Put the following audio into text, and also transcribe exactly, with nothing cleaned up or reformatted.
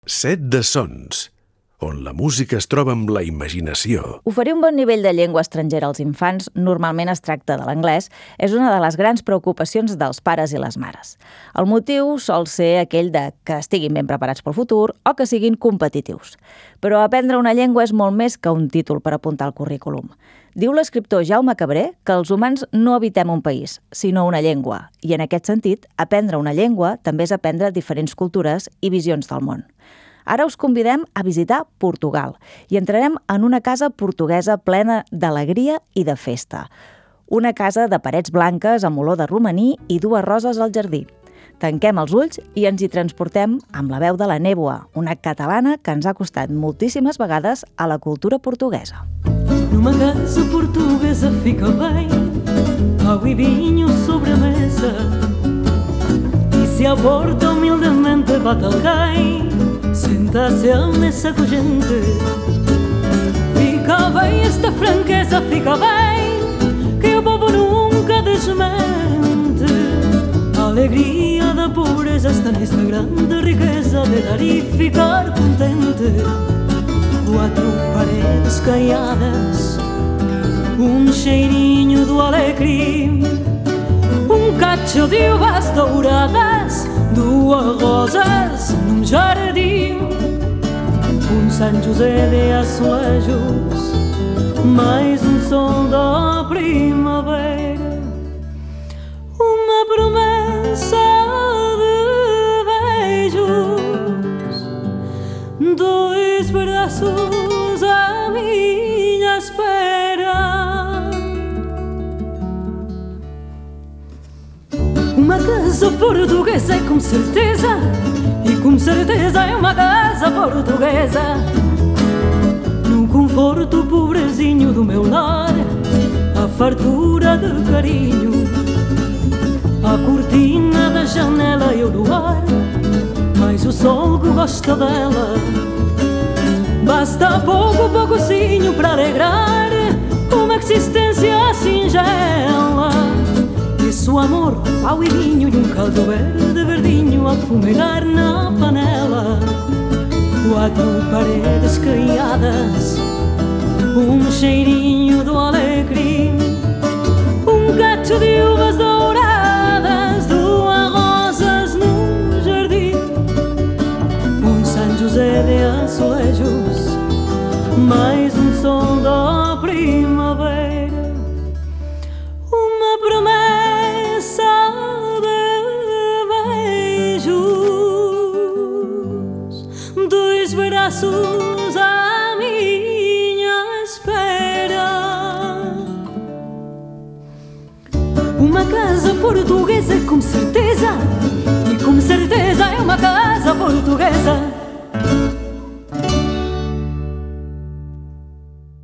Set de sons, on la música es troba amb la imaginació. Oferir un bon nivell de llengua estrangera als infants, normalment es tracta de l'anglès, és una de les grans preocupacions dels pares i les mares. El motiu sol ser aquell de que estiguin ben preparats pel futur o que siguin competitius. Però aprendre una llengua és molt més que un títol per apuntar al currículum. Diu l'escriptor Jaume Cabré que els humans no habitem un país, sinó una llengua, i en aquest sentit, aprendre una llengua també és aprendre diferents cultures i visions del món. Ara us convidem a visitar Portugal i entrarem en una casa portuguesa plena d'alegria i de festa. Una casa de parets blanques amb olor de romaní i dues roses al jardí. Tanquem els ulls i ens hi transportem amb la veu de la Néboa, una catalana que ens ha costat moltíssimes vegades a la cultura portuguesa. Numa casa portuguesa fica bem pão e vinho sobre a mesa, e se a porta humildemente bate alguém, senta-se à mesa com gente. Fica bem esta franqueza, fica bem, que o povo nunca desmente. A alegria da pobreza está nesta grande riqueza de dar e ficar contente. Quatro paredes caiadas, um cheirinho do alecrim, um cacho de uvas douradas, duas rosas num jardim, um São José de azulejos, mais um sol da primavera, uma promessa de beijos, dois braços à minha espera. Uma casa portuguesa é com certeza, e com certeza é uma casa portuguesa. No conforto pobrezinho do meu lar, a fartura de carinho, a cortina da janela e o luar, mas o sol que gosta dela. Basta pouco, poucozinho para alegrar uma existência singela. Isso, amor, pau e vinho e um caldo verde, verdinho a fumegar na panela. Quatro paredes caiadas, um cheirinho do alecrim, um cacho de uvas douradas, duas rosas no jardim, um São José de azulejos, mais um sol da primavera, uma promessa de beijos, dois braços à minha espera. Uma casa portuguesa com certeza, e com certeza é uma casa portuguesa.